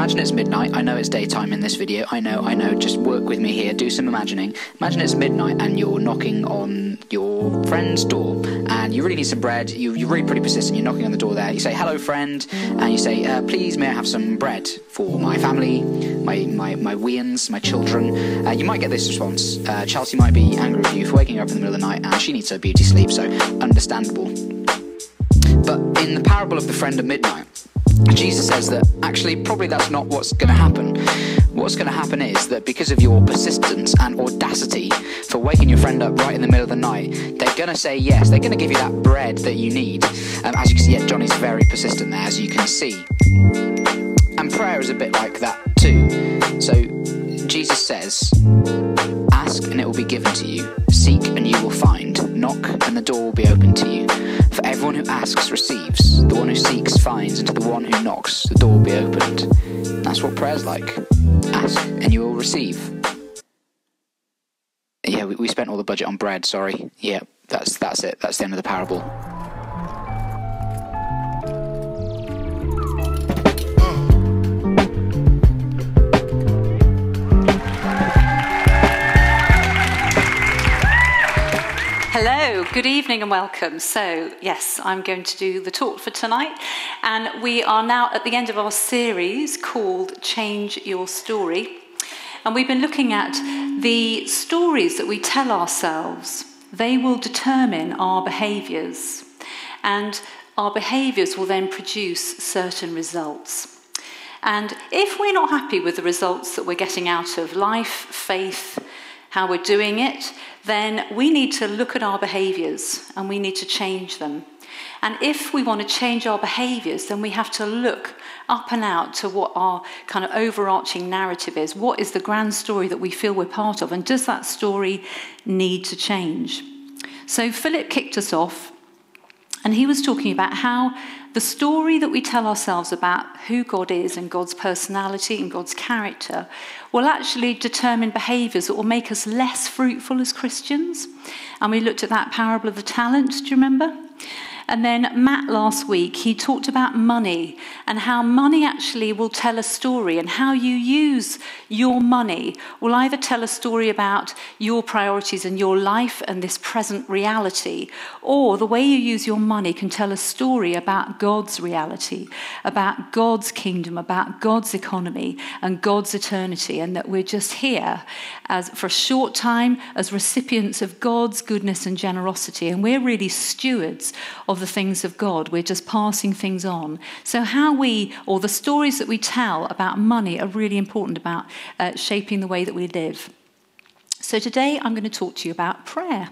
imagine it's midnight. I know it's daytime in this video. I know. Just work with me here. Do some imagining. Imagine it's midnight and you're knocking on your friend's door and you really need some bread. You're really pretty persistent. You're knocking on the door there. You say, hello, friend. And you say, please, may I have some bread for my family, my weans, my children. You might get this response. Chelsea might be angry with you for waking up in the middle of the night and she needs her beauty sleep, so understandable. But in the parable of the friend at midnight, Jesus says that actually probably that's not what's going to happen. What's going to happen is that because of your persistence and audacity for waking your friend up right in the middle of the night, they're going to say yes. They're going to give you that bread that you need. As you can see, yeah, Johnny's very persistent there, as you can see. And prayer is a bit like that too. So Jesus says, ask and it will be given to you. Seek and you will find. Knock and the door will be open to you. For everyone who asks receives. The one who seeks finds. And to the one who knocks, the door will be opened. That's what prayer's like. Ask and you will receive. Yeah, we spent all the budget on bread, sorry. Yeah, that's it. That's the end of the parable. Hello, good evening and welcome. So, yes, I'm going to do the talk for tonight. And we are now at the end of our series called Change Your Story. And we've been looking at the stories that we tell ourselves. They will determine our behaviours. And our behaviours will then produce certain results. And if we're not happy with the results that we're getting out of life, faith, how we're doing it, then we need to look at our behaviours and we need to change them. And if we want to change our behaviours, then we have to look up and out to what our kind of overarching narrative is. What is the grand story that we feel we're part of? And does that story need to change? So Philip kicked us off and he was talking about how the story that we tell ourselves about who God is and God's personality and God's character will actually determine behaviours that will make us less fruitful as Christians. And we looked at that parable of the talents, do you remember? And then Matt last week, he talked about money and how money actually will tell a story, and how you use your money will either tell a story about your priorities in your life and this present reality, or the way you use your money can tell a story about God's reality, about God's kingdom, about God's economy and God's eternity, and that we're just here as for a short time as recipients of God's goodness and generosity, and we're really stewards of the things of God. We're just passing things on. So how we, or the stories that we tell about money, are really important about shaping the way that we live. So today I'm going to talk to you about prayer.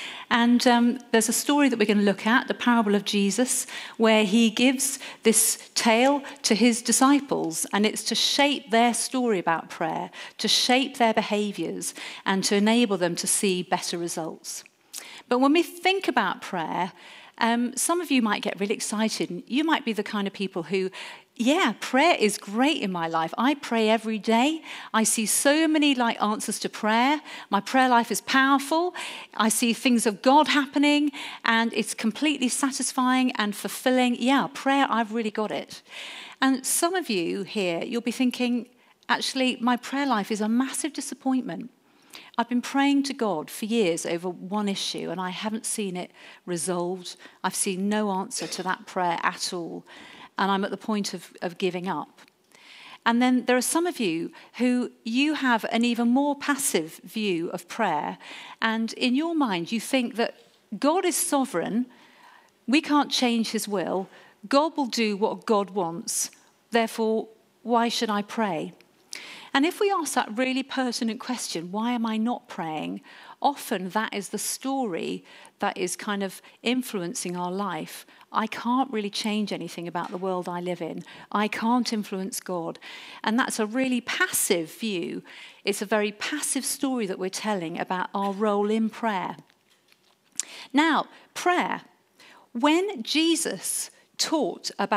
And there's a story that we're going to look at, the parable of Jesus, where he gives this tale to his disciples, and it's to shape their story about prayer, to shape their behaviours, and to enable them to see better results. But when we think about prayer, some of you might get really excited. You might be the kind of people who, yeah, prayer is great in my life. I pray every day. I see so many answers to prayer. My prayer life is powerful. I see things of God happening, and it's completely satisfying and fulfilling. Yeah, prayer, I've really got it. And some of you here, you'll be thinking, actually, my prayer life is a massive disappointment. I've been praying to God for years over one issue and I haven't seen it resolved. I've seen no answer to that prayer at all. And I'm at the point of giving up. And then there are some of you who you have an even more passive view of prayer. And in your mind, you think that God is sovereign. We can't change his will. God will do what God wants. Therefore, why should I pray? And if we ask that really pertinent question, why am I not praying? Often that is the story that is kind of influencing our life. I can't really change anything about the world I live in. I can't influence God. And that's a really passive view. It's a very passive story that we're telling about our role in prayer. Now, prayer. When Jesus taught about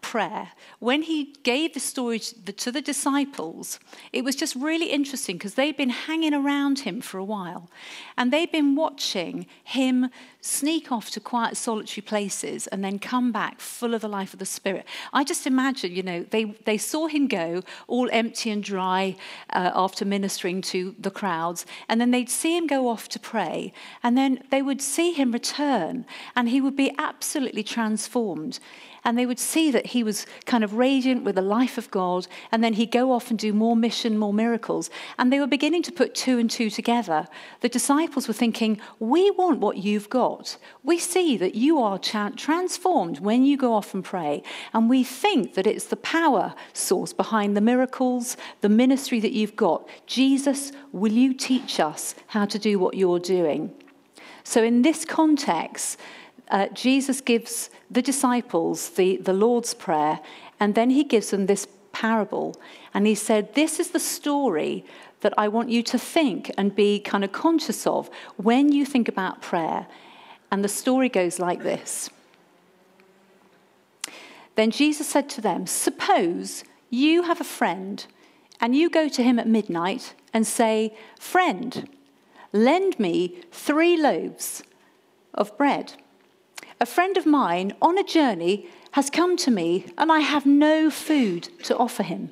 prayer, when he gave the story to the disciples, it was just really interesting because they'd been hanging around him for a while. And they'd been watching him sneak off to quiet, solitary places and then come back full of the life of the Spirit. I just imagine, you know, they saw him go all empty and dry after ministering to the crowds. And then they'd see him go off to pray. And then they would see him return and he would be absolutely transformed. And they would see that he was kind of radiant with the life of God. And then he'd go off and do more mission, more miracles. And they were beginning to put two and two together. The disciples were thinking, we want what you've got. We see that you are transformed when you go off and pray. And we think that it's the power source behind the miracles, the ministry that you've got. Jesus, will you teach us how to do what you're doing? So in this context, Jesus gives the disciples the Lord's Prayer, and then he gives them this parable. And he said, this is the story that I want you to think and be kind of conscious of when you think about prayer. And the story goes like this. Then Jesus said to them, suppose you have a friend, and you go to him at midnight and say, friend, lend me 3 loaves of bread. A friend of mine on a journey has come to me and I have no food to offer him.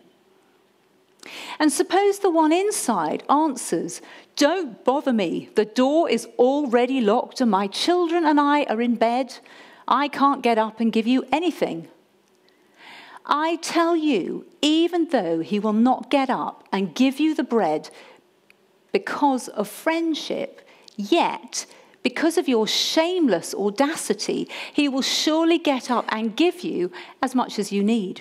And suppose the one inside answers, don't bother me. The door is already locked and my children and I are in bed. I can't get up and give you anything. I tell you, even though he will not get up and give you the bread because of friendship, yet because of your shameless audacity, he will surely get up and give you as much as you need.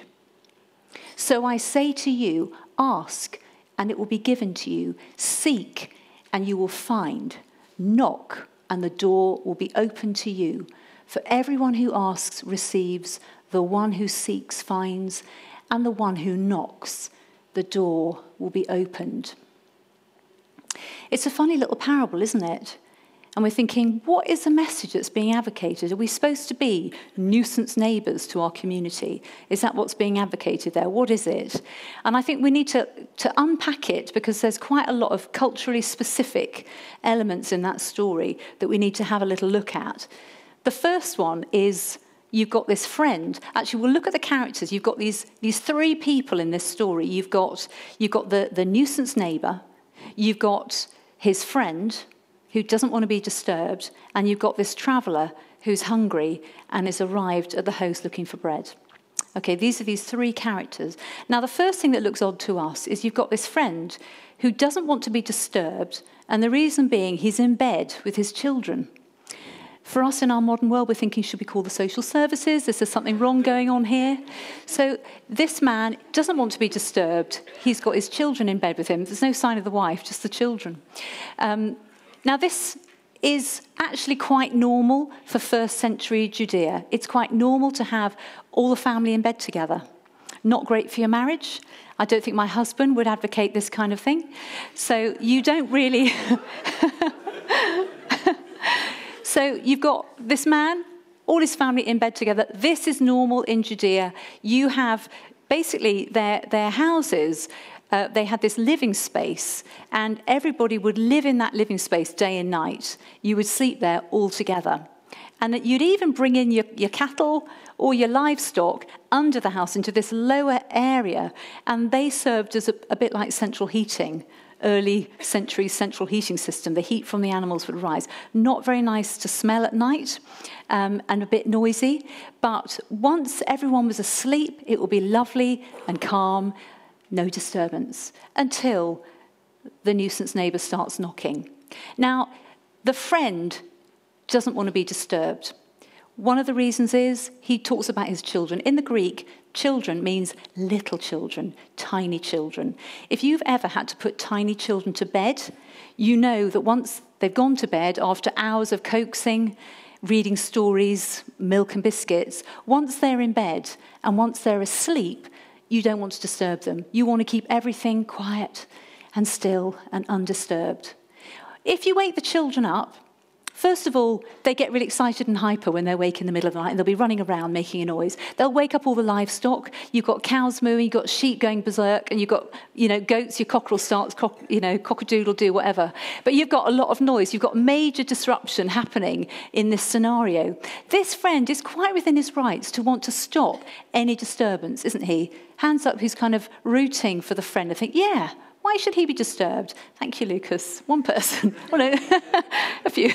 So I say to you, ask, and it will be given to you. Seek, and you will find. Knock, and the door will be opened to you. For everyone who asks receives, the one who seeks finds, and the one who knocks, the door will be opened. It's a funny little parable, isn't it? And we're thinking, what is the message that's being advocated? Are we supposed to be nuisance neighbours to our community? Is that what's being advocated there? What is it? And I think we need to unpack it because there's quite a lot of culturally specific elements in that story that we need to have a little look at. The first one is you've got this friend. Actually, we'll look at the characters. You've got these 3 people in this story. You've got the nuisance neighbour. You've got his friend who doesn't want to be disturbed, and you've got this traveller who's hungry and has arrived at the house looking for bread. Okay, these are these 3 characters. Now, the first thing that looks odd to us is you've got this friend who doesn't want to be disturbed, and the reason being he's in bed with his children. For us in our modern world, we're thinking, should we call the social services? Is there something wrong going on here? So this man doesn't want to be disturbed. He's got his children in bed with him. There's no sign of the wife, just the children. Now, this is actually quite normal for first century Judea. It's quite normal to have all the family in bed together. Not great for your marriage. I don't think my husband would advocate this kind of thing. So you don't really... So you've got this man, all his family in bed together. This is normal in Judea. You have basically their houses... they had this living space, and everybody would live in that living space day and night. You would sleep there all together. And you'd even bring in your cattle or your livestock under the house into this lower area, and they served as a bit like central heating, early century central heating system. The heat from the animals would rise. Not very nice to smell at night, and a bit noisy, but once everyone was asleep, it would be lovely and calm. No disturbance until the nuisance neighbour starts knocking. Now, the friend doesn't want to be disturbed. One of the reasons is he talks about his children. In the Greek, children means little children, tiny children. If you've ever had to put tiny children to bed, you know that once they've gone to bed after hours of coaxing, reading stories, milk and biscuits, once they're in bed and once they're asleep, you don't want to disturb them. You want to keep everything quiet and still and undisturbed. If you wake the children up First of all, they get really excited and hyper when they're awake in the middle of the night, and they'll be running around making a noise. They'll wake up all the livestock. You've got cows mooing, you've got sheep going berserk, and you've got, goats, your cockerel starts, cock-a-doodle-doo, whatever. But you've got a lot of noise. You've got major disruption happening in this scenario. This friend is quite within his rights to want to stop any disturbance, isn't he? Hands up, who's kind of rooting for the friend. I think, yeah. Why should he be disturbed? Thank you, Lucas. One person. Well, no, a few.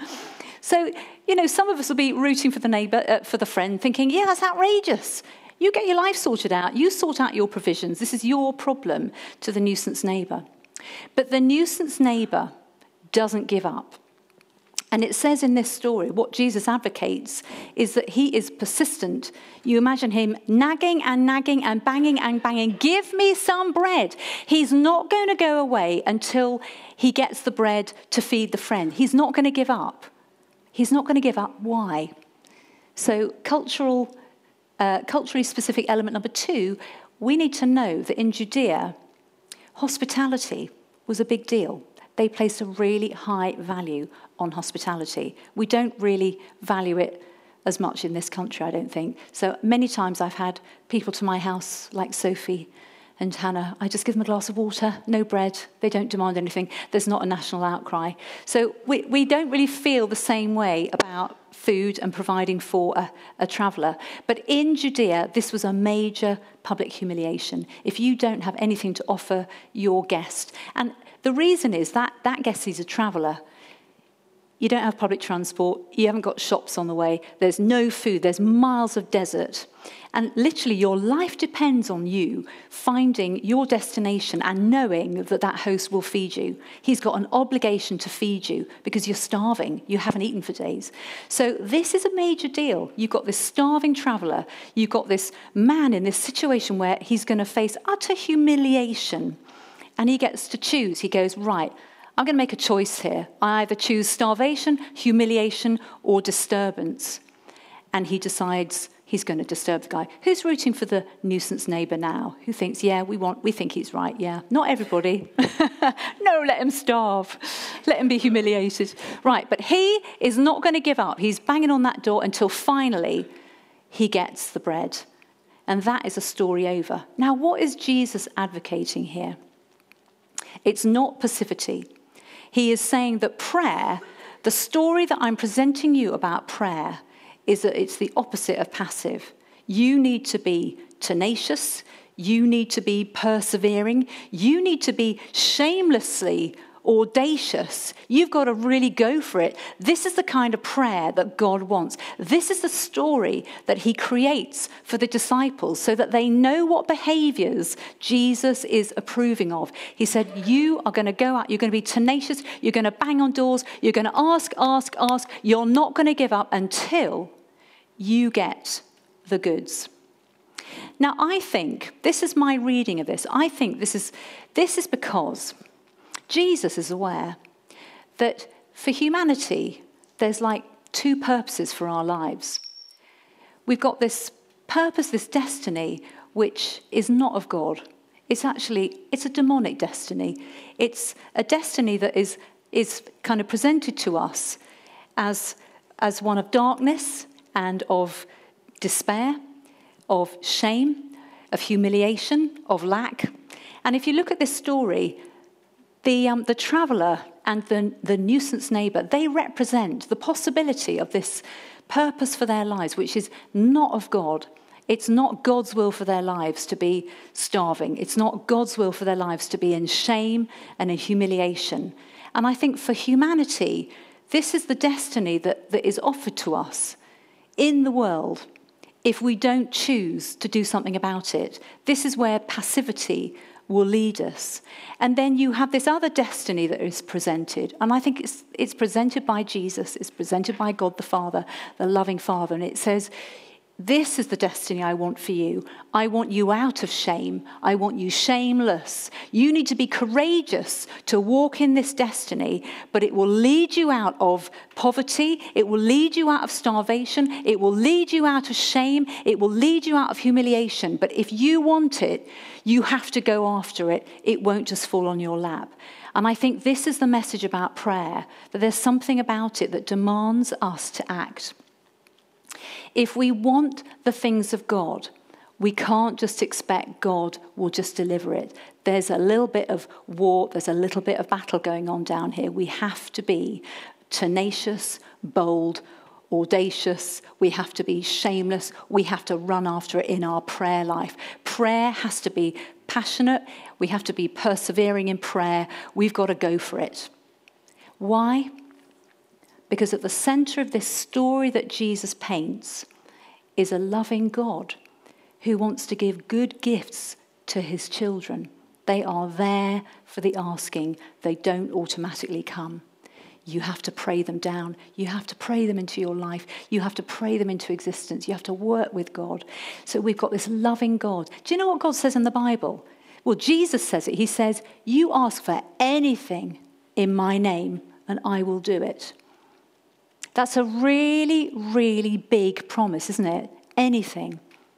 So, some of us will be rooting for the neighbour, for the friend, thinking, yeah, that's outrageous. You get your life sorted out. You sort out your provisions. This is your problem, to the nuisance neighbour. But the nuisance neighbour doesn't give up. And it says in this story, what Jesus advocates is that he is persistent. You imagine him nagging and nagging and banging. Give me some bread. He's not going to go away until he gets the bread to feed the friend. He's not going to give up. He's not going to give up. Why? So culturally specific element number 2, we need to know that in Judea, hospitality was a big deal. They placed a really high value on hospitality. We don't really value it as much in this country, I don't think. So many times I've had people to my house like Sophie and Hannah. I just give them a glass of water, no bread. They don't demand anything. There's not a national outcry. So we don't really feel the same way about food and providing for a traveller. But in Judea, this was a major public humiliation. If you don't have anything to offer your guest. And the reason is that guest is a traveller. You don't have public transport. You haven't got shops on the way. There's no food. There's miles of desert. And literally your life depends on you finding your destination and knowing that that host will feed you. He's got an obligation to feed you because you're starving. You haven't eaten for days. So this is a major deal. You've got this starving traveller. You've got this man in this situation where he's going to face utter humiliation. And he gets to choose. He goes, right, I'm going to make a choice here. I either choose starvation, humiliation, or disturbance. And he decides he's going to disturb the guy. Who's rooting for the nuisance neighbour now? Who thinks, yeah, we think he's right, yeah. Not everybody. No, let him starve. Let him be humiliated. Right, but he is not going to give up. He's banging on that door until finally he gets the bread. And that is a story over. Now, what is Jesus advocating here? It's not passivity. He is saying that prayer, the story that I'm presenting you about prayer, is that it's the opposite of passive. You need to be tenacious. You need to be persevering. You need to be shamelessly audacious. You've got to really go for it. This is the kind of prayer that God wants. This is the story that he creates for the disciples so that they know what behaviors Jesus is approving of. He said, you are going to go out, you're going to be tenacious, you're going to bang on doors, you're going to ask. You're not going to give up until you get the goods. Now, I think, this is my reading of this, I think this is because Jesus is aware that for humanity, there's like 2 purposes for our lives. We've got this purpose, this destiny, which is not of God. It's a demonic destiny. It's a destiny that is kind of presented to us as one of darkness and of despair, of shame, of humiliation, of lack. And if you look at this story, the traveller and the nuisance neighbour, they represent the possibility of this purpose for their lives, which is not of God. It's not God's will for their lives to be starving. It's not God's will for their lives to be in shame and in humiliation. And I think for humanity, this is the destiny that is offered to us in the world if we don't choose to do something about it. This is where passivity will lead us. And then you have this other destiny that is presented. And I think it's presented by Jesus. It's presented by God the Father, the loving Father. And it says This is the destiny I want for you. I want you out of shame. I want you shameless. You need to be courageous to walk in this destiny, but it will lead you out of poverty. It will lead you out of starvation. It will lead you out of shame. It will lead you out of humiliation. But if you want it, you have to go after it. It won't just fall on your lap. And I think this is the message about prayer, that there's something about it that demands us to act. If we want the things of God, we can't just expect God will just deliver it. There's a little bit of war, there's a little bit of battle going on down here. We have to be tenacious, bold, audacious. We have to be shameless. We have to run after it in our prayer life. Prayer has to be passionate. We have to be persevering in prayer. We've got to go for it. Why? Because at the center of this story that Jesus paints is a loving God who wants to give good gifts to his children. They are there for the asking. They don't automatically come. You have to pray them down. You have to pray them into your life. You have to pray them into existence. You have to work with God. So we've got this loving God. Do you know what God says in the Bible? Well, Jesus says it. He says, you ask for anything in my name and I will do it. That's a really, really big promise, isn't it? Anything.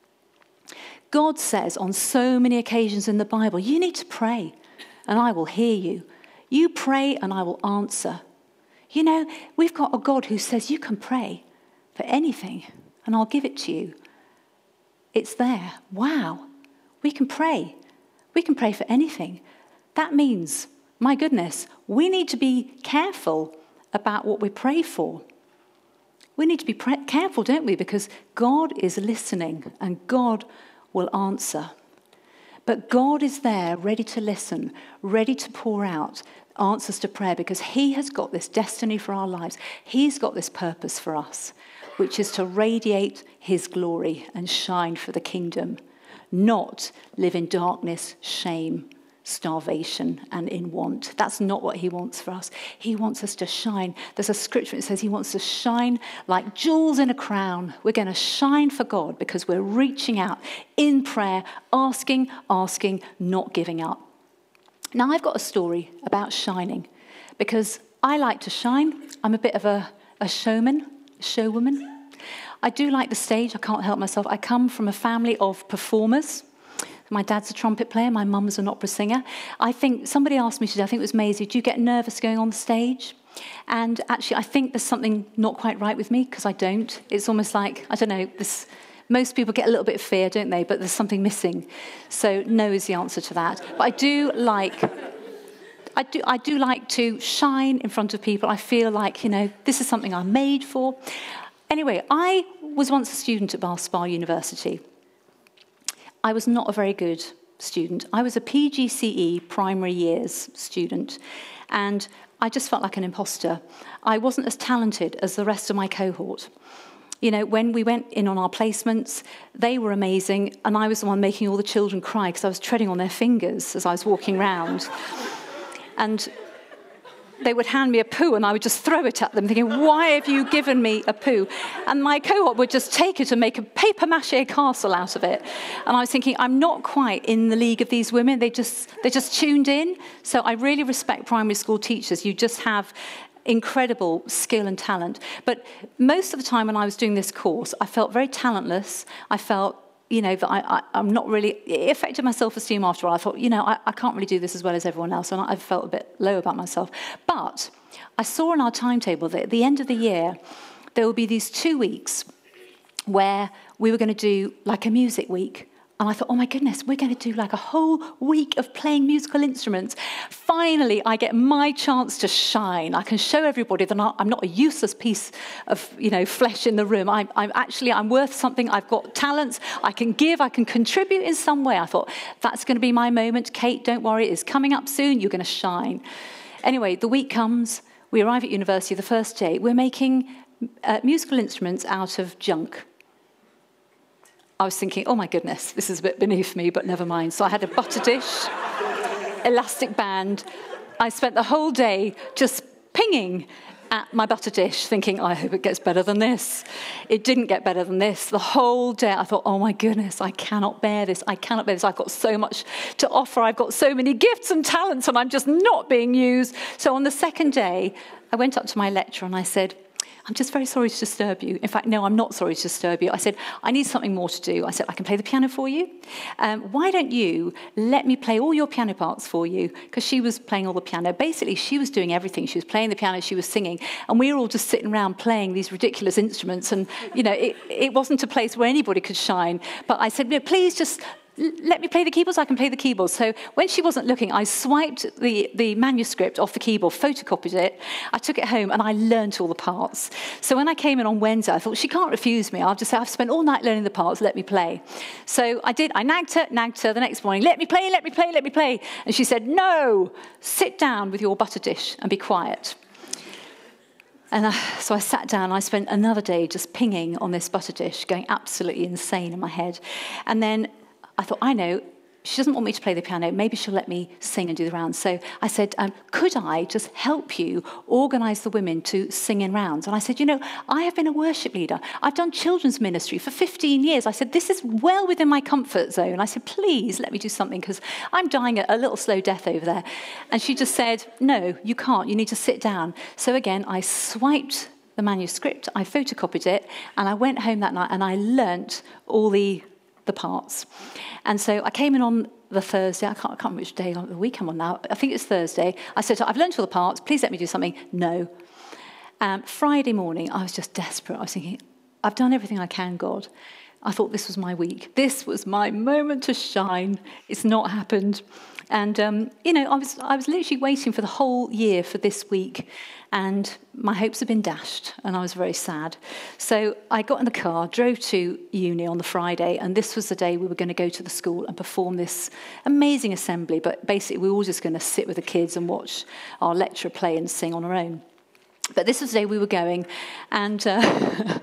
God says on so many occasions in the Bible, you need to pray and I will hear you. You pray and I will answer. You know, we've got a God who says you can pray for anything and I'll give it to you. It's there. Wow. We can pray. We can pray for anything. That means, my goodness, we need to be careful about what we pray for. We need to be careful, don't we? Because God is listening and God will answer. But God is there, ready to listen, ready to pour out answers to prayer because he has got this destiny for our lives. He's got this purpose for us, which is to radiate his glory and shine for the kingdom, not live in darkness, shame, starvation and in want. That's not what he wants for us. He wants us to shine. There's a scripture that says he wants to shine like jewels in a crown. We're going to shine for God because we're reaching out in prayer, asking, not giving up. Now I've got a story about shining because I like to shine. I'm a bit of a showwoman. I do like the stage. I can't help myself. I come from a family of performers. My dad's a trumpet player. My mum's an opera singer. I think somebody asked me today, I think it was Maisie, do you get nervous going on the stage? And actually, I think there's something not quite right with me because I don't. It's almost like, I don't know, most people get a little bit of fear, don't they? But there's something missing. So no is the answer to that. But I do like to shine in front of people. I feel like, you know, this is something I'm made for. Anyway, I was once a student at Bath Spa University. I was not a very good student. I was a PGCE primary years student, and I just felt like an imposter. I wasn't as talented as the rest of my cohort. You know, when we went in on our placements, they were amazing, and I was the one making all the children cry because I was treading on their fingers as I was walking around. And they would hand me a poo and I would just throw it at them thinking, why have you given me a poo? And my cohort would just take it and make a papier-mâché castle out of it. And I was thinking, I'm not quite in the league of these women. They just tuned in. So I really respect primary school teachers. You just have incredible skill and talent. But most of the time when I was doing this course, I felt very talentless. I felt, you know, that I'm not really, it affected my self-esteem after all. I thought, you know, I can't really do this as well as everyone else, and I felt a bit low about myself. But I saw in our timetable that at the end of the year, there would be these 2 weeks where we were going to do like a music week. And I thought, oh my goodness, we're going to do like a whole week of playing musical instruments. Finally, I get my chance to shine. I can show everybody that I'm not a useless piece of, you know, flesh in the room. I'm worth something. I've got talents. I can give. I can contribute in some way. I thought, that's going to be my moment. Kate, don't worry. It's coming up soon. You're going to shine. Anyway, the week comes. We arrive at university the first day. We're making musical instruments out of junk. I was thinking, oh my goodness, this is a bit beneath me, but never mind. So I had a butter dish, elastic band. I spent the whole day just pinging at my butter dish thinking, I hope it gets better than this. It didn't get better than this. The whole day I thought, oh my goodness, I cannot bear this. I cannot bear this. I've got so much to offer. I've got so many gifts and talents and I'm just not being used. So on the second day, I went up to my lecturer and I said, I'm just very sorry to disturb you. In fact, no, I'm not sorry to disturb you. I said, I need something more to do. I said, I can play the piano for you. Why don't you let me play all your piano parts for you? Because she was playing all the piano. Basically, she was doing everything. She was playing the piano, she was singing. And we were all just sitting around playing these ridiculous instruments. And, you know, it wasn't a place where anybody could shine. But I said, no, please just let me play the keyboards, I can play the keyboards. So when she wasn't looking, I swiped the manuscript off the keyboard, photocopied it, I took it home and I learnt all the parts. So when I came in on Wednesday, I thought, she can't refuse me. I'll just say, I've spent all night learning the parts, let me play. So I did, I nagged her the next morning, let me play, let me play, let me play. And she said, no, sit down with your butter dish and be quiet. And so I sat down, I spent another day just pinging on this butter dish, going absolutely insane in my head. And then I thought, I know, she doesn't want me to play the piano. Maybe she'll let me sing and do the rounds. So I said, could I just help you organise the women to sing in rounds? And I said, you know, I have been a worship leader. I've done children's ministry for 15 years. I said, this is well within my comfort zone. I said, please let me do something because I'm dying a little slow death over there. And she just said, no, you can't. You need to sit down. So again, I swiped the manuscript, I photocopied it, and I went home that night and I learnt all the parts. And so I came in on the Thursday, I can't remember which day of the week I'm on now, I think it's Thursday. I said, I've learned all the parts, please let me do something. No. Friday morning, I was just desperate. I was thinking, I've done everything I can, God. I thought this was my week. This was my moment to shine. It's not happened. And, you know, I was literally waiting for the whole year for this week. And my hopes had been dashed, and I was very sad. So I got in the car, drove to uni on the Friday, and this was the day we were going to go to the school and perform this amazing assembly. But basically, we were all just going to sit with the kids and watch our lecturer play and sing on our own. But this was the day we were going, and I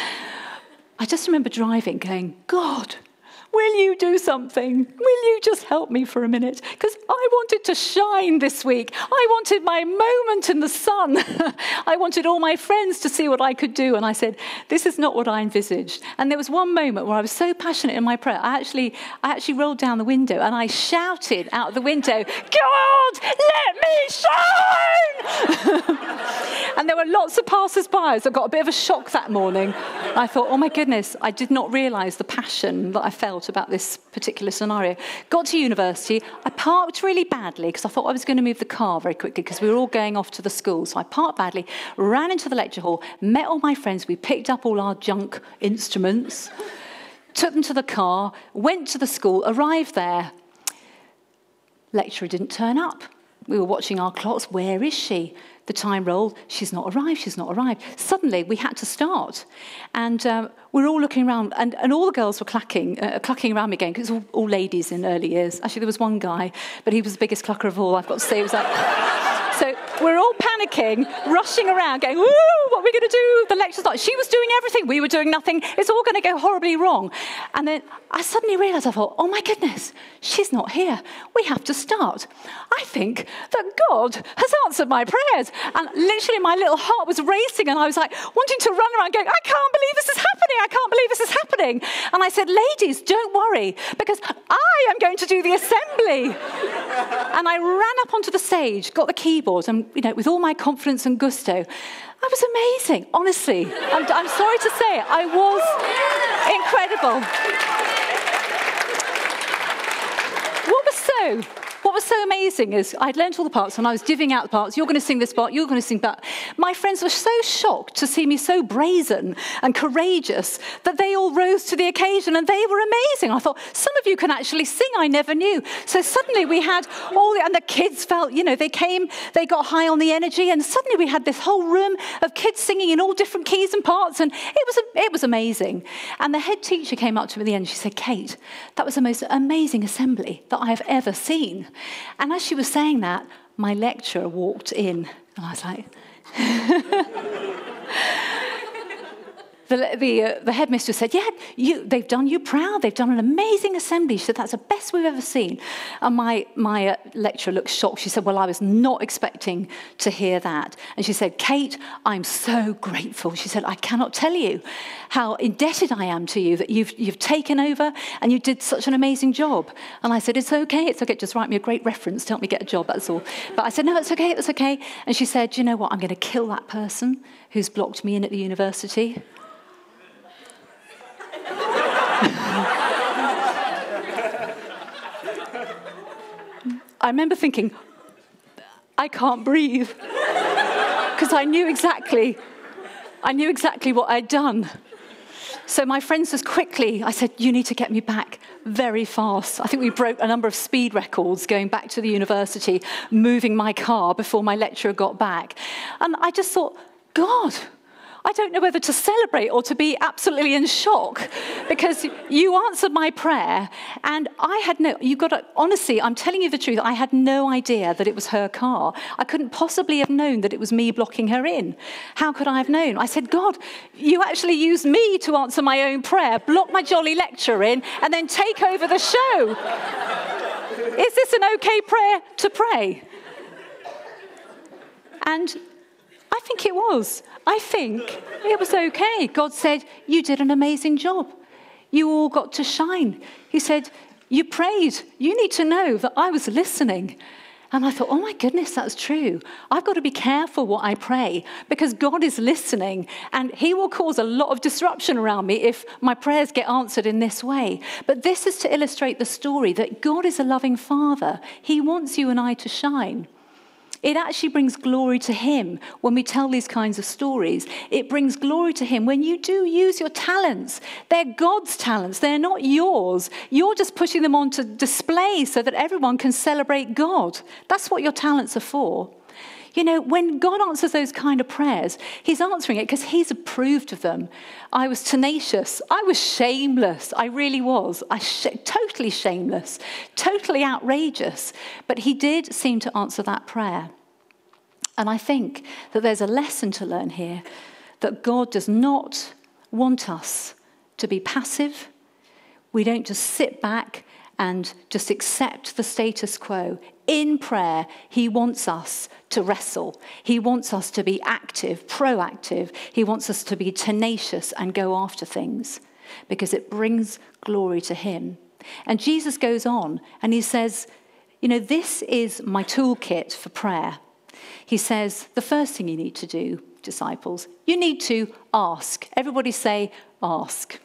just remember driving, going, God, will you do something? Will you just help me for a minute? Because I wanted to shine this week. I wanted my moment in the sun. I wanted all my friends to see what I could do. And I said, this is not what I envisaged. And there was one moment where I was so passionate in my prayer, I actually rolled down the window and I shouted out the window, God, let me shine! And there were lots of passers-by that got a bit of a shock that morning. I thought, oh my goodness, I did not realise the passion that I felt about this particular scenario. Got to university, I parked really badly because I thought I was going to move the car very quickly because we were all going off to the school. So I parked badly, ran into the lecture hall, met all my friends, we picked up all our junk instruments, took them to the car, went to the school, arrived there. Lecturer didn't turn up. We were watching our clocks, where is she? The time rolled, she's not arrived, she's not arrived. Suddenly, we had to start. And we were all looking around, and all the girls were clucking around me again, because it was all ladies in early years. Actually, there was one guy, but he was the biggest clucker of all, I've got to say. It was like... So we're all panicking, rushing around, going, woo, what are we going to do? The lecture's not... She was doing everything, we were doing nothing. It's all going to go horribly wrong. And then I suddenly realised, I thought, oh my goodness, she's not here. We have to start. I think that God has answered my prayers. And literally my little heart was racing and I was like wanting to run around going, I can't believe this is happening. I can't believe this is happening. And I said, ladies, don't worry, because I am going to do the assembly. And I ran up onto the stage, got the keyboard, and you know, with all my confidence and gusto, I was amazing, honestly. I'm sorry to say it, I was incredible. What was so amazing is I'd learned all the parts and I was divvying out the parts. You're going to sing this part, you're going to sing that. My friends were so shocked to see me so brazen and courageous that they all rose to the occasion and they were amazing. I thought, some of you can actually sing, I never knew. So suddenly we had and the kids felt, you know, they came, they got high on the energy, and suddenly we had this whole room of kids singing in all different keys and parts, and it was amazing. And the head teacher came up to me at the end, she said, Kate, that was the most amazing assembly that I have ever seen. And as she was saying that, my lecturer walked in. And I was like... the headmistress said, yeah, they've done you proud. They've done an amazing assembly. She said, that's the best we've ever seen. And my lecturer looked shocked. She said, well, I was not expecting to hear that. And she said, Kate, I'm so grateful. She said, I cannot tell you how indebted I am to you that you've taken over and you did such an amazing job. And I said, it's okay. Just write me a great reference to help me get a job, that's all. But I said, no, it's okay. And she said, you know what, I'm going to kill that person who's blocked me in at the university. I remember thinking, I can't breathe, because I knew exactly what I'd done. So my friends just quickly, I said, you need to get me back very fast. I think we broke a number of speed records going back to the university, moving my car before my lecturer got back. And I just thought, God, I don't know whether to celebrate or to be absolutely in shock, because you answered my prayer and honestly, I'm telling you the truth, I had no idea that it was her car. I couldn't possibly have known that it was me blocking her in. How could I have known? I said, God, you actually used me to answer my own prayer, block my jolly lecturer in, and then take over the show. Is this an okay prayer to pray? And I think it was. I think it was okay. God said, you did an amazing job. You all got to shine. He said, you prayed. You need to know that I was listening. And I thought, oh my goodness, that's true. I've got to be careful what I pray, because God is listening and he will cause a lot of disruption around me if my prayers get answered in this way. But this is to illustrate the story that God is a loving Father. He wants you and I to shine. It actually brings glory to him when we tell these kinds of stories. It brings glory to him when you do use your talents. They're God's talents. They're not yours. You're just putting them on to display so that everyone can celebrate God. That's what your talents are for. You know, when God answers those kind of prayers, he's answering it because he's approved of them. I was tenacious. I was shameless. I really was. Totally shameless, totally outrageous. But he did seem to answer that prayer. And I think that there's a lesson to learn here, that God does not want us to be passive. We don't just sit back and just accept the status quo. In prayer, he wants us to wrestle. He wants us to be active, proactive. He wants us to be tenacious and go after things, because it brings glory to him. And Jesus goes on and he says, you know, this is my toolkit for prayer. He says, the first thing you need to do, disciples, you need to ask. Everybody say, ask.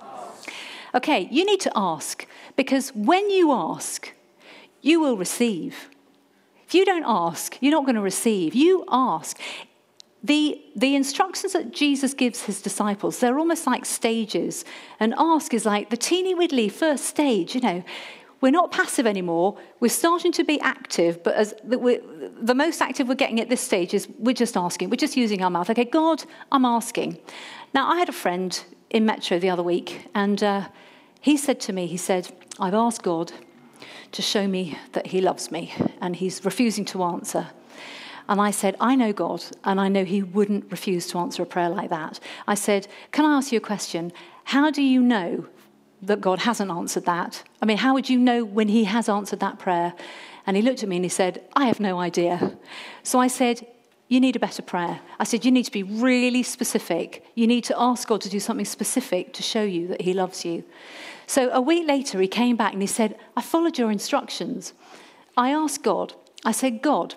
Okay, you need to ask, because when you ask, you will receive. If you don't ask, you're not going to receive. You ask. The instructions that Jesus gives his disciples, they're almost like stages. And ask is like the teeny widdly first stage, you know. We're not passive anymore. We're starting to be active, but the most active we're getting at this stage is we're just asking. We're just using our mouth. Okay, God, I'm asking. Now, I had a friend in Metro the other week, and he said to me, he said, I've asked God to show me that he loves me, and he's refusing to answer. And I said, I know God, and I know he wouldn't refuse to answer a prayer like that. I said, can I ask you a question? How do you know that God hasn't answered that? I mean, how would you know when he has answered that prayer? And he looked at me and he said, I have no idea. So I said, you need a better prayer. I said, you need to be really specific. You need to ask God to do something specific to show you that he loves you. So a week later, he came back and he said, I followed your instructions. I asked God, I said, God,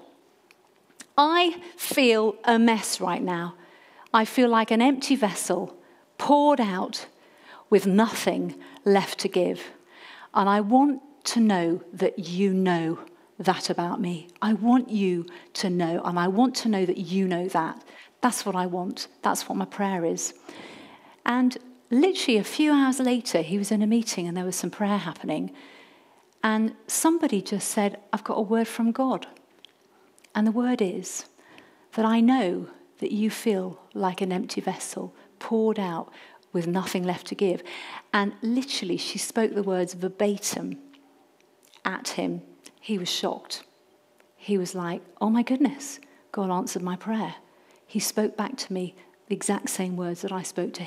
I feel a mess right now. I feel like an empty vessel poured out with nothing left to give. And I want to know that you know that about me. I want you to know, and I want to know that you know that. That's what I want. That's what my prayer is. And literally a few hours later, he was in a meeting and there was some prayer happening. And somebody just said, I've got a word from God. And the word is that I know that you feel like an empty vessel poured out with nothing left to give. And literally, she spoke the words verbatim at him. He was shocked. He was like, oh my goodness, God answered my prayer. He spoke back to me the exact same words that I spoke to him.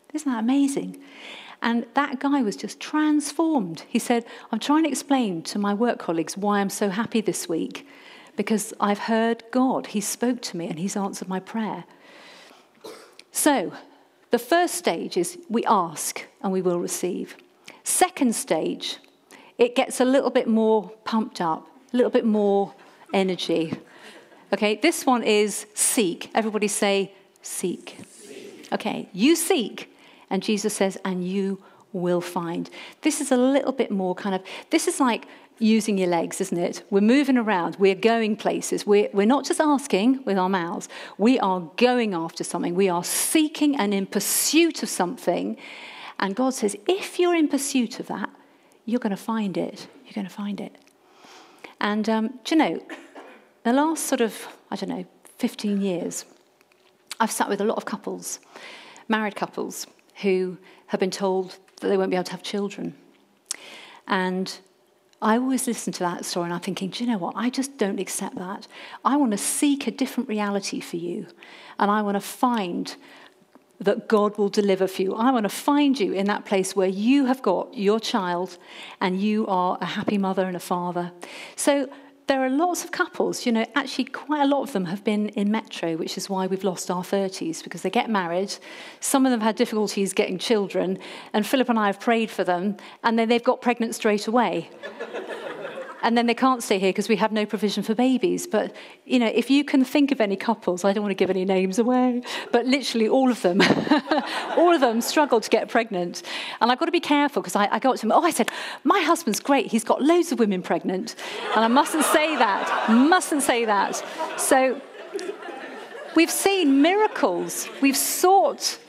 Isn't that amazing? And that guy was just transformed. He said, I'm trying to explain to my work colleagues why I'm so happy this week, because I've heard God. He spoke to me and he's answered my prayer. So the first stage is we ask and we will receive. Second stage, it gets a little bit more pumped up, a little bit more energy. Okay, this one is seek. Everybody say seek. Okay, you seek. And Jesus says, and you will find. This is a little bit more this is like using your legs, isn't it? We're moving around. We're going places. We're not just asking with our mouths. We are going after something. We are seeking and in pursuit of something. And God says, if you're in pursuit of that, you're going to find it. You're going to find it. And do you know, the last 15 years, I've sat with a lot of couples, married couples, who have been told that they won't be able to have children. And I always listen to that story and I'm thinking, do you know what? I just don't accept that. I want to seek a different reality for you. And I want to find that God will deliver for you. I want to find you in that place where you have got your child and you are a happy mother and a father. So there are lots of couples, you know, actually quite a lot of them have been in Metro, which is why we've lost our 30s, because they get married. Some of them had difficulties getting children, and Philip and I have prayed for them, and then they've got pregnant straight away. And then they can't stay here because we have no provision for babies. But, you know, if you can think of any couples, I don't want to give any names away, but literally all of them, all of them struggle to get pregnant. And I've got to be careful because I got to them, I said, my husband's great. He's got loads of women pregnant. And I mustn't say that. So we've seen miracles. We've sought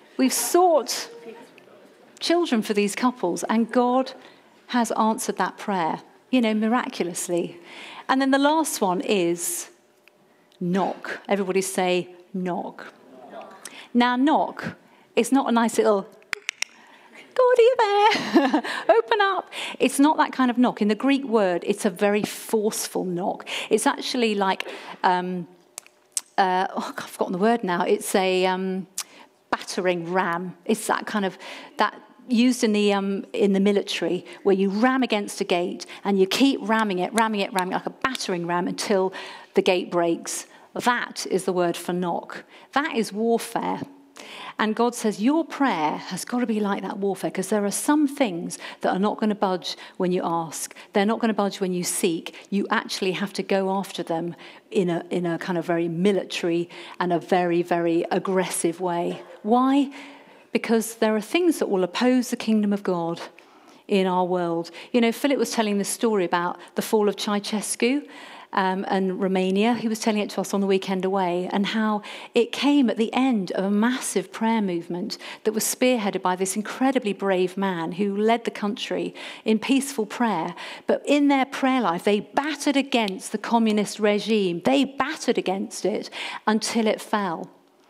children for these couples, and God has answered that prayer, you know, miraculously. And then the last one is knock. Everybody say knock. Now, knock is not a nice little, God, are you there? Open up. It's not that kind of knock. In the Greek word, it's a very forceful knock. It's actually like, I've forgotten the word now. It's a battering ram. It's that kind of, that used in the military, where you ram against a gate and you keep ramming it like a battering ram until the gate breaks. That is the word for knock. That is warfare. And God says your prayer has got to be like that warfare, because there are some things that are not going to budge when you ask. They're not going to budge when you seek. You actually have to go after them in a kind of very military and a very, very aggressive way. Why? Because there are things that will oppose the kingdom of God in our world. You know, Philip was telling this story about the fall of Ceausescu and Romania. He was telling it to us on the weekend away, and how it came at the end of a massive prayer movement that was spearheaded by this incredibly brave man who led the country in peaceful prayer. But in their prayer life, they battered against the communist regime. They battered against it until it fell.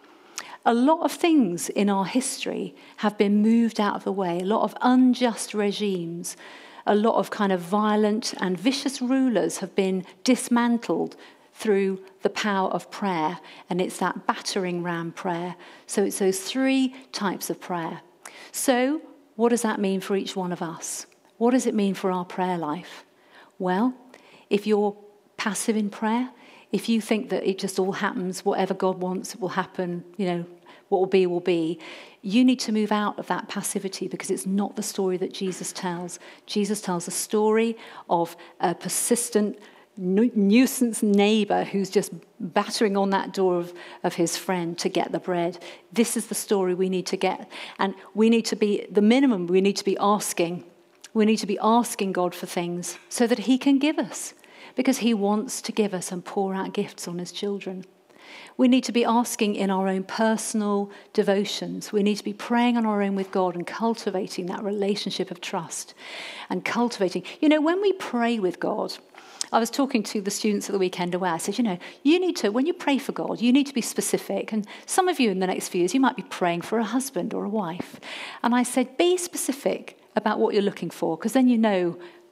A lot of things in our history have been moved out of the way, a lot of unjust regimes, a lot of kind of violent and vicious rulers have been dismantled through the power of prayer, and it's that battering ram prayer. So it's those three types of prayer. So what does that mean for each one of us? What does it mean for our prayer life? Well, if you're passive in prayer, if you think that it just all happens, whatever God wants, it will happen, you know, what will be, you need to move out of that passivity, because it's not the story that Jesus tells. Jesus tells a story of a persistent nuisance neighbor who's just battering on that door of his friend to get the bread. This is the story we need to get. And we need to be, the minimum, we need to be asking. We need to be asking God for things so that he can give us, because he wants to give us and pour out gifts on his children. We need to be asking in our own personal devotions. We need to be praying on our own with God and cultivating that relationship of trust and cultivating. You know, when we pray with God, I was talking to the students at the weekend away. I said, you know, you need to, when you pray for God, you need to be specific. And some of you in the next few years, you might be praying for a husband or a wife. And I said, be specific about what you're looking for, because then you know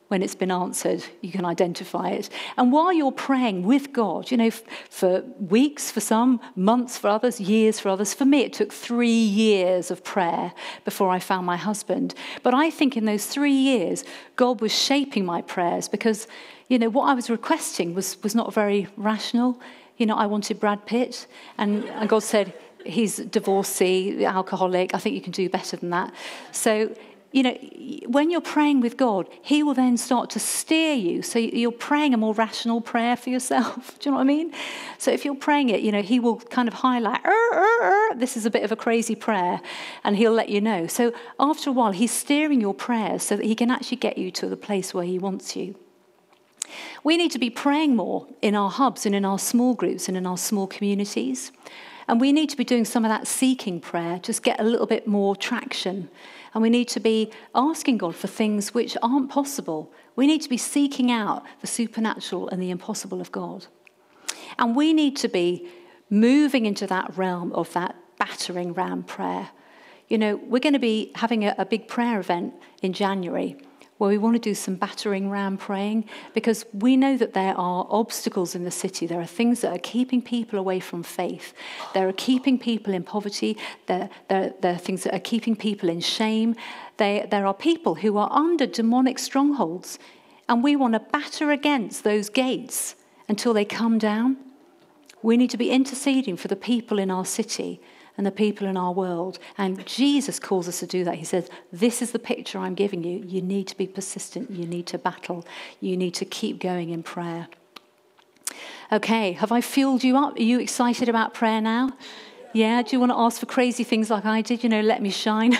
when it's been answered. You can identify it. And while you're praying with God, for weeks for some, months for others, years for others. For me, it took 3 years of prayer before I found my husband. But I think in those 3 years, God was shaping my prayers because, what I was requesting was not very rational. I wanted Brad Pitt, and God said, he's divorcee, alcoholic. I think you can do better than that. So, when you're praying with God, he will then start to steer you. So you're praying a more rational prayer for yourself. Do you know what I mean? So if you're praying it, he will kind of highlight, this is a bit of a crazy prayer, and he'll let you know. So after a while, he's steering your prayers so that he can actually get you to the place where he wants you. We need to be praying more in our hubs and in our small groups and in our small communities. And we need to be doing some of that seeking prayer, just get a little bit more traction. And we need to be asking God for things which aren't possible. We need to be seeking out the supernatural and the impossible of God. And we need to be moving into that realm of that battering ram prayer. We're going to be having a big prayer event in January where we want to do some battering ram praying, because we know that there are obstacles in the city. There are things that are keeping people away from faith. There are keeping people in poverty. There are things that are keeping people in shame. There are people who are under demonic strongholds, and we want to batter against those gates until they come down. We need to be interceding for the people in our city and the people in our world. And Jesus calls us to do that. He says, this is the picture I'm giving you. You need to be persistent. You need to battle. You need to keep going in prayer. Okay, have I fueled you up? Are you excited about prayer now? Yeah, do you want to ask for crazy things like I did? Let me shine.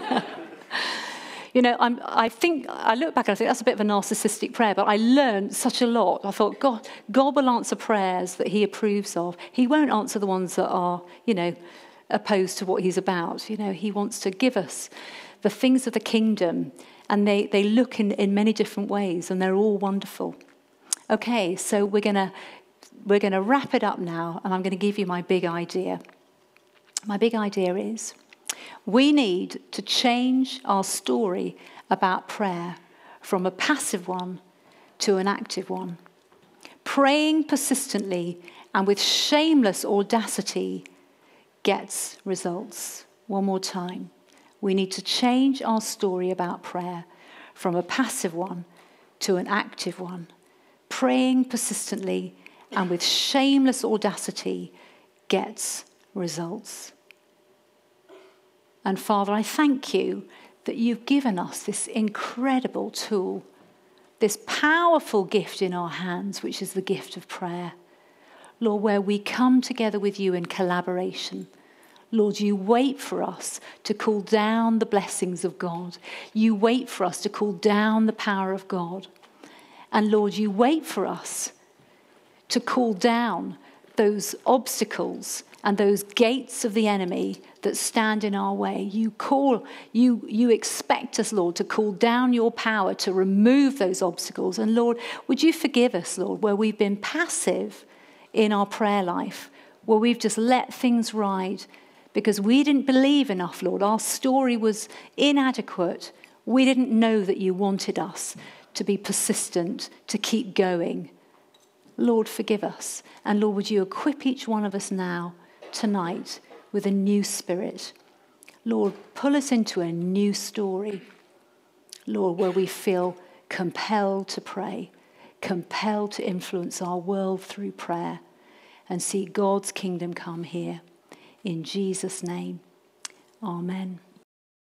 I think, I look back and I think that's a bit of a narcissistic prayer, but I learned such a lot. I thought, God will answer prayers that he approves of. He won't answer the ones that are, opposed to what he's about. He wants to give us the things of the kingdom, and they look in many different ways, and they're all wonderful. Okay, so we're going to wrap it up now, and I'm going to give you my big idea. My big idea is we need to change our story about prayer from a passive one to an active one. Praying persistently and with shameless audacity gets results. One more time. We need to change our story about prayer from a passive one to an active one. Praying persistently and with shameless audacity gets results. And Father, I thank you that you've given us this incredible tool, this powerful gift in our hands, which is the gift of prayer. Lord, where we come together with you in collaboration. Lord, you wait for us to call down the blessings of God. You wait for us to call down the power of God. And Lord, you wait for us to call down those obstacles and those gates of the enemy that stand in our way. You expect us, Lord, to call down your power to remove those obstacles. And Lord, would you forgive us, Lord, where we've been passive in our prayer life, where we've just let things ride because we didn't believe enough, Lord. Our story was inadequate. We didn't know that you wanted us to be persistent, to keep going. Lord, forgive us. And Lord, would you equip each one of us now, tonight, with a new spirit. Lord, pull us into a new story. Lord, where we feel compelled to pray, compelled to influence our world through prayer and see God's kingdom come here. In Jesus' name, amen.